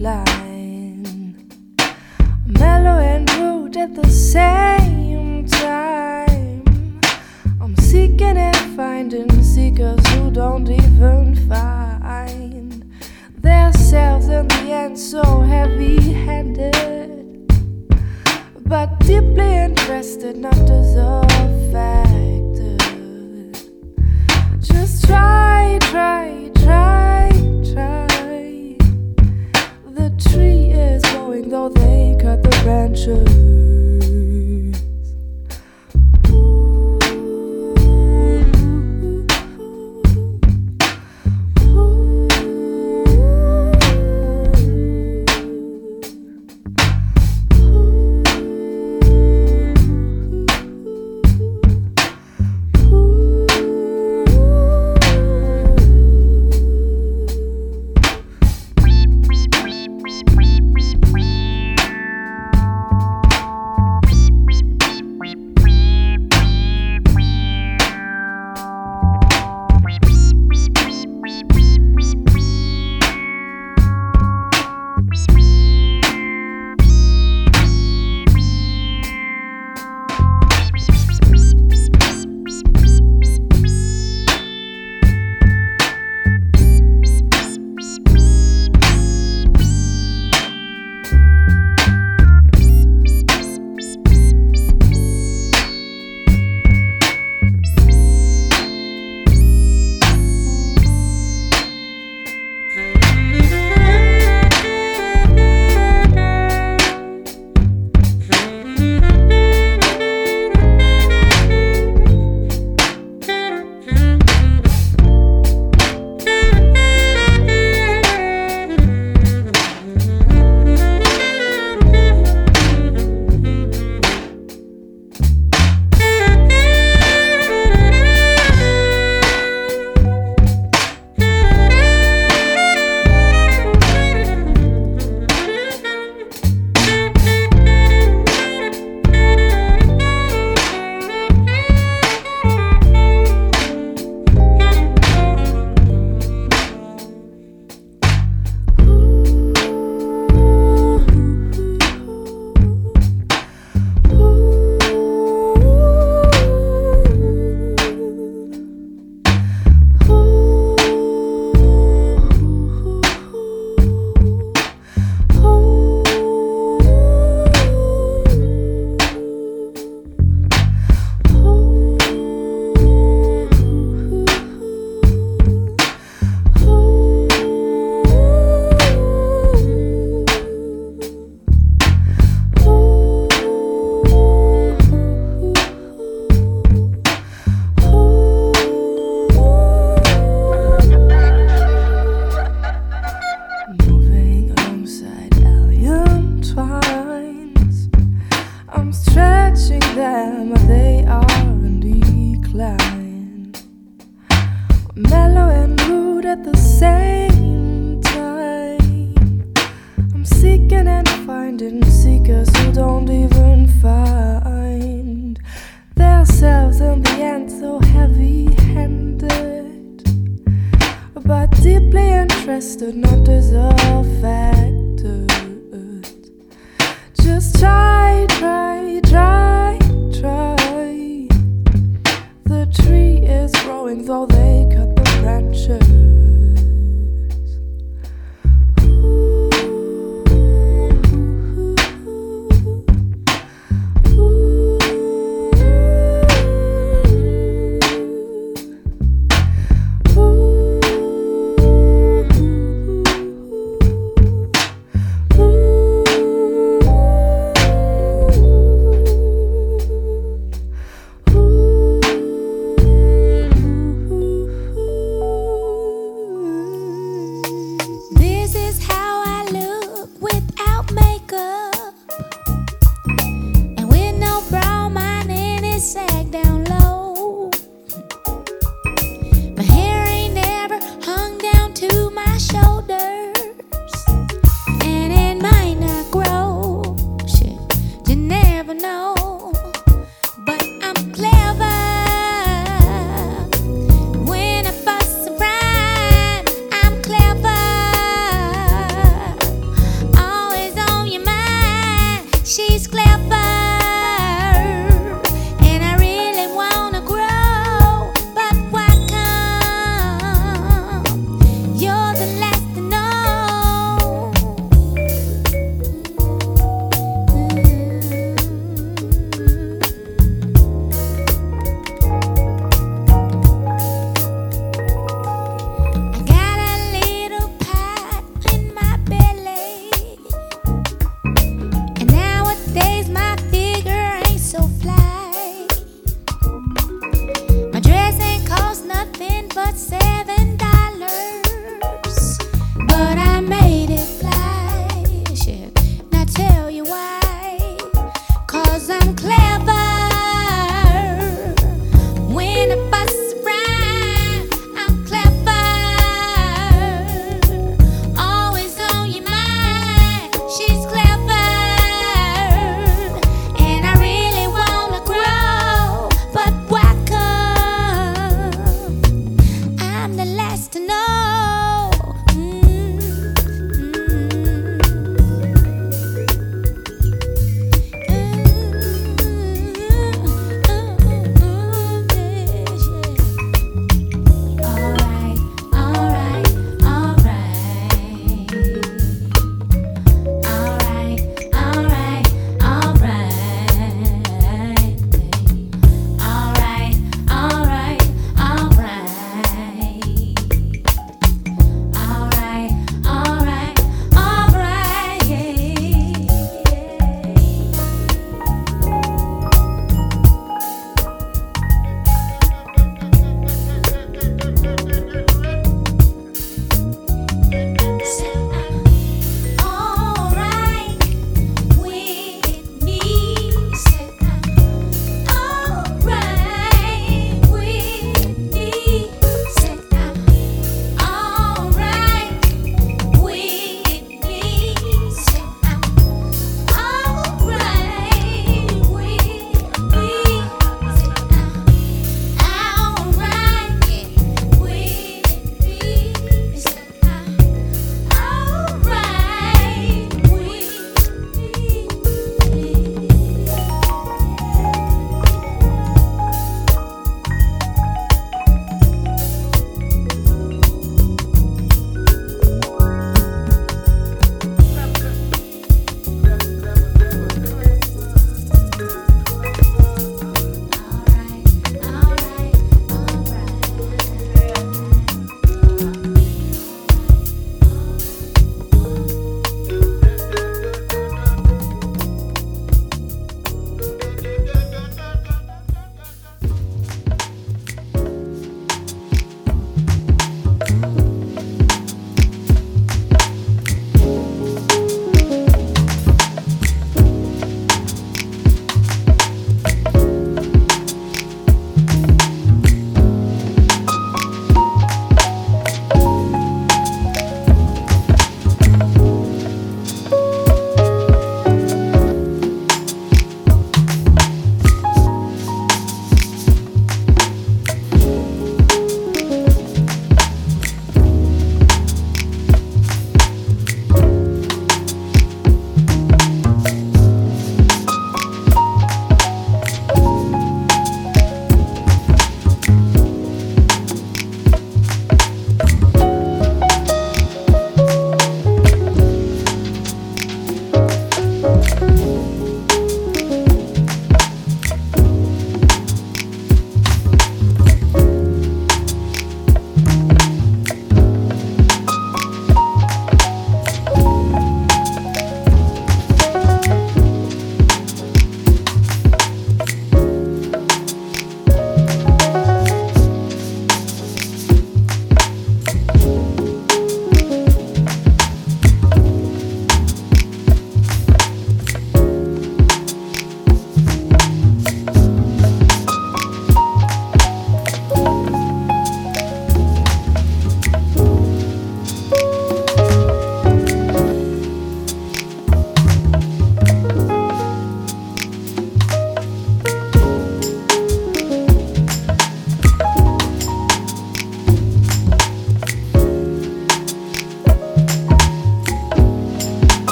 decline. Mellow and rude at the same time. I'm seeking and finding seekers who don't even find themselves in the end, so heavy-handed, but deeply interested, not affected. Just try, try, try, try. The tree is growing though they cut the branches. They are in decline. Mellow and rude at the same time. I'm seeking and finding seekers who don't even find themselves in the end, so heavy-handed, but deeply interested, not affected. Just try, try, try, try. The tree is growing though they cut the branches.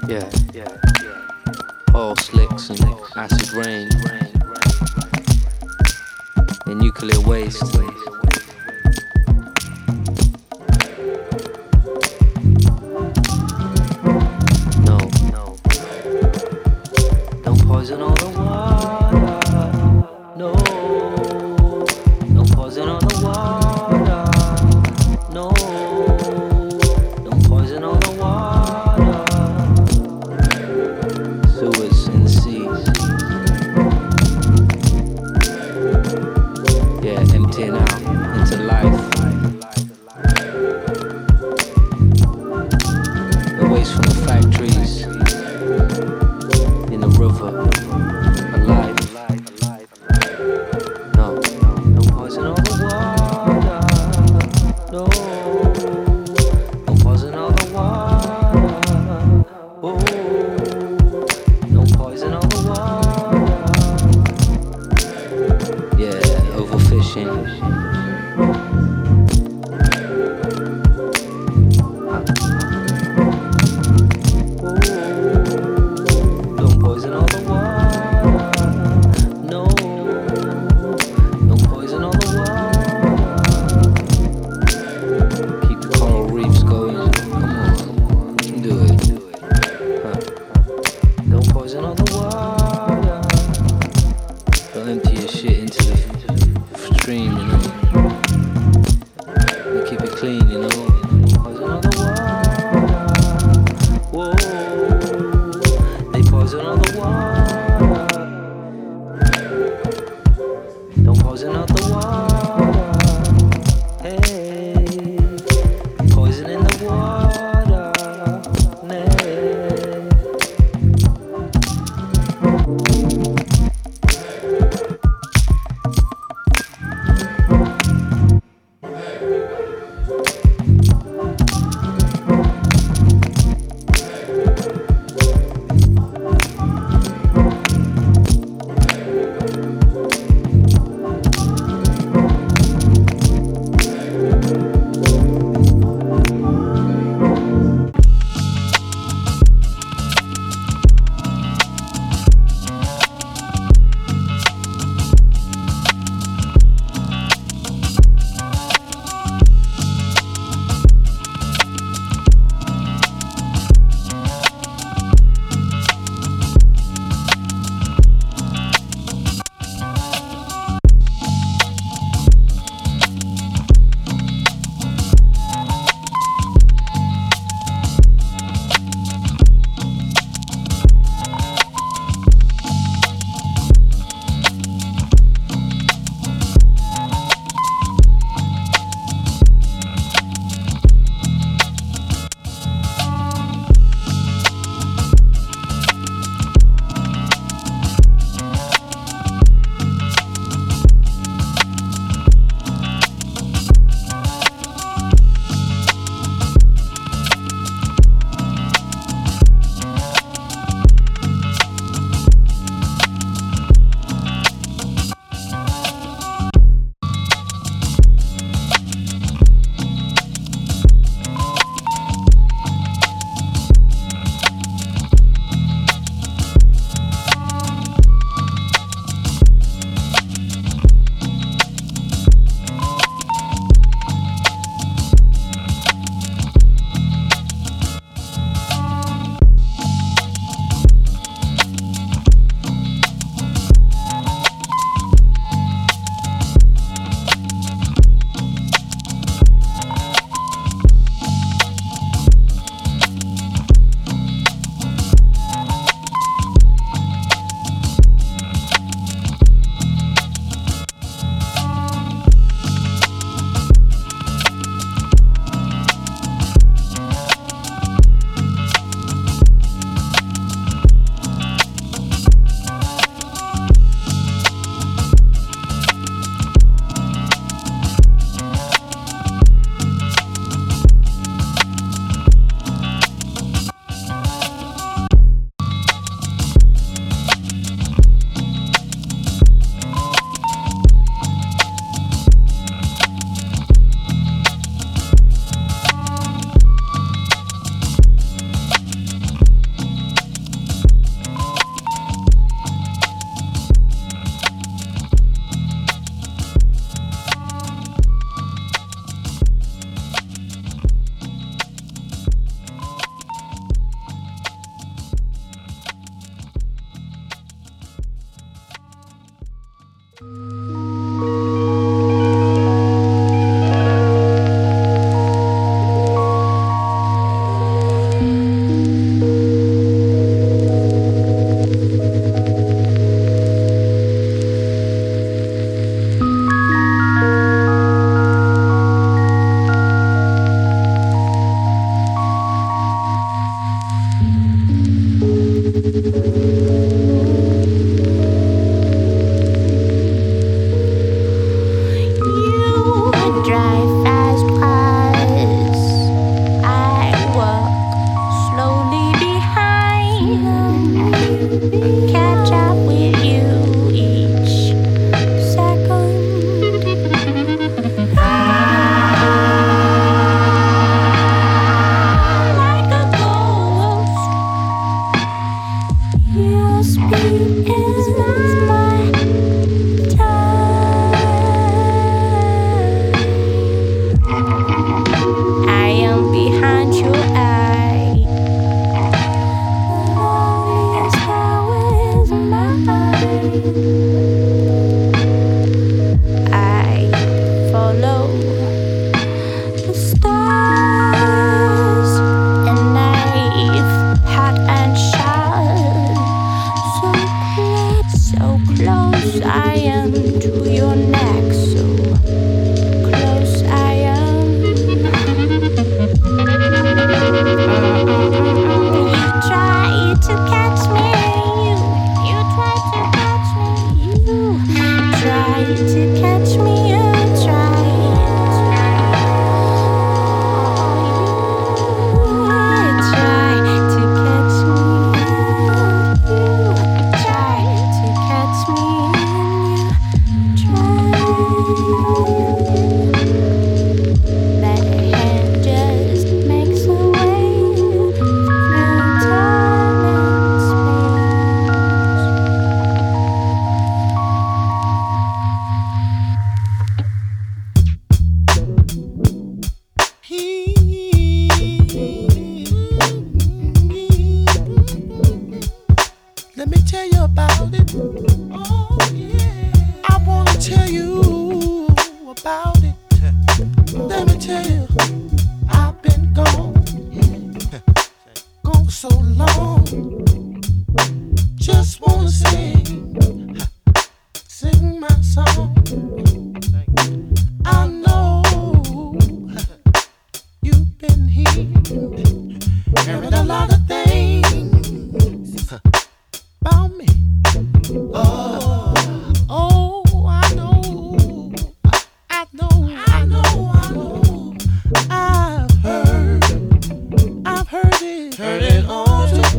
Yeah, oil slicks and acid rain and nuclear waste. No, don't poison all the water. No, don't poison all the water. No, don't poison all the water. Sewers in the seas. Yeah, emptying out.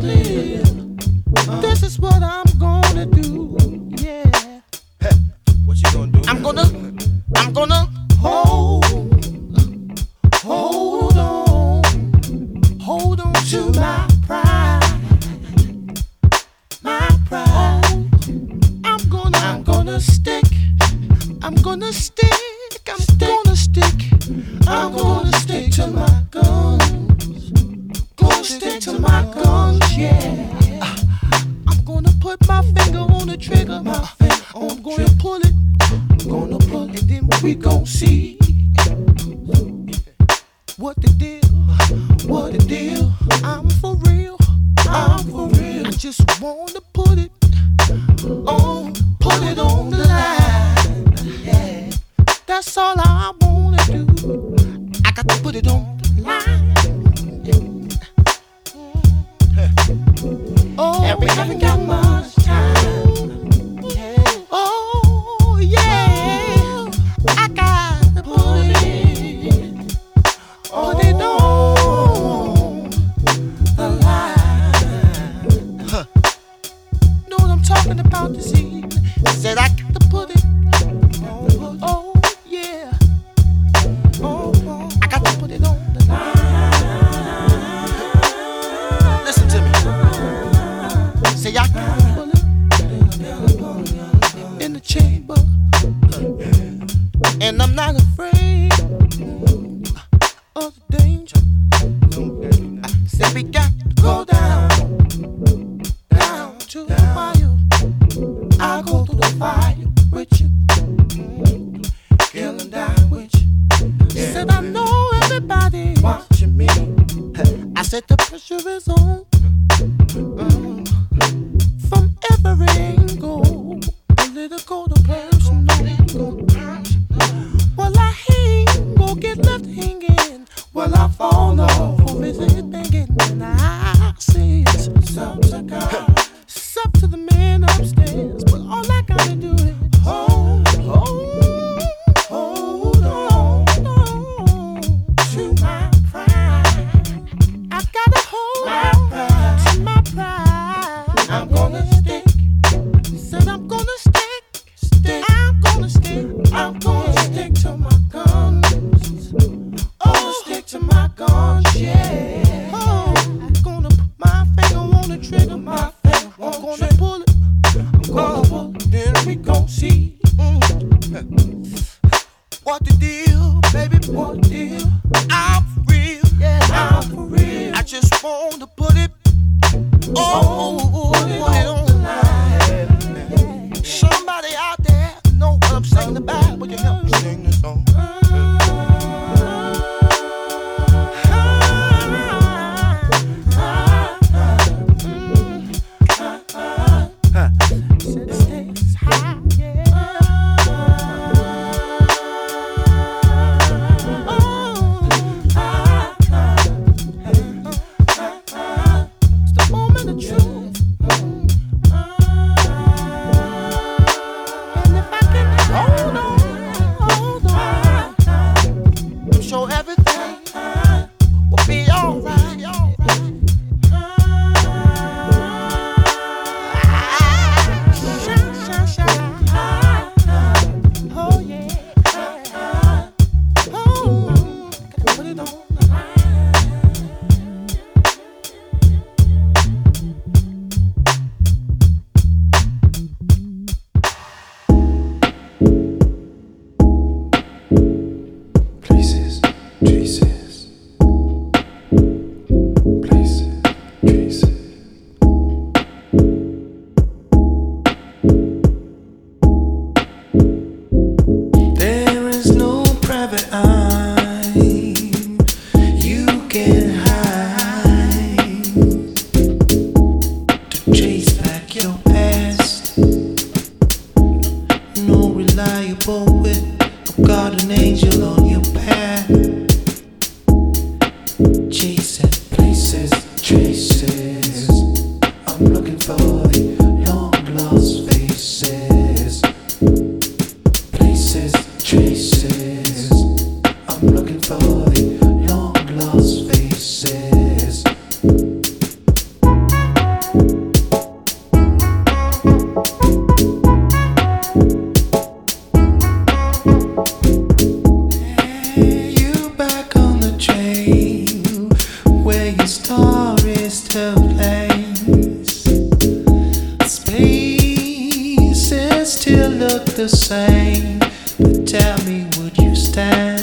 live. This is what I'm gonna do. Yeah. Hey, what you gonna do? I'm gonna hold on to my pride. My pride. I'm gonna stick. I'm gonna stick to my guns. Gonna stick to my guns, yeah. I'm gonna put my finger on the trigger. I'm gonna pull it. And then we gon' see what the deal. I'm for real. I just wanna put it on the line. Yeah, that's all I wanna do. I got to put it on the line. Oh, we haven't got much time. Oh, yeah, I got to put it on the line. Know what I'm talking about this evening? Said I got to put it on. Oh, yeah. I got to put it on the line. Listen to me. Say I got to put it in the chamber, and I'm not afraid of the danger. Said we got to go down to the fire. I'll go through the fire with you, kill and die with you. Said I know everybody watching me. I said the pressure is on from every angle, political to personal. Well, I ain't gon' get left hanging. Well, I fall off for missing thinking, and I say it's up to God, it's up to the man upstairs. But all I gotta do is hold on to my pride. I gotta hold on to my pride. I'm gonna stick. Said I'm gonna stick. I'm gonna stick to my guns. Stick to my guns, yeah. Oh, I'm gonna put my finger on the trigger. I'm gonna pull it. Then we gon' see what the deal, baby. What the deal? I'm for real, yeah. I'm for real. I just wanna put it put it on the line. Somebody out there know what I'm saying about. Would you help me sing this song? stories to place. Spaces still look the same, but tell me, would you stand